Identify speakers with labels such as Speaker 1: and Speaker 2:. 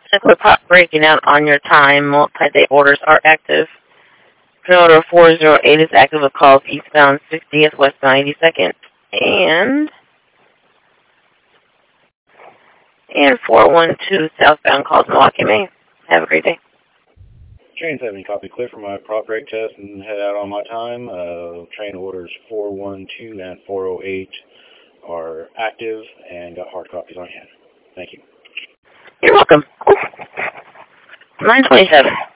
Speaker 1: Equip pop breaking out on your time. Multi-day orders are active. Train order 408 is active with calls eastbound 60th, westbound 82nd, and 412 southbound calls Milwaukee, Maine. Have a great day.
Speaker 2: Train 70, copy clear for my prop break test and head out on my time. Train orders 412 and 408 are active and got hard copies on hand. Thank you.
Speaker 1: You're welcome. 927.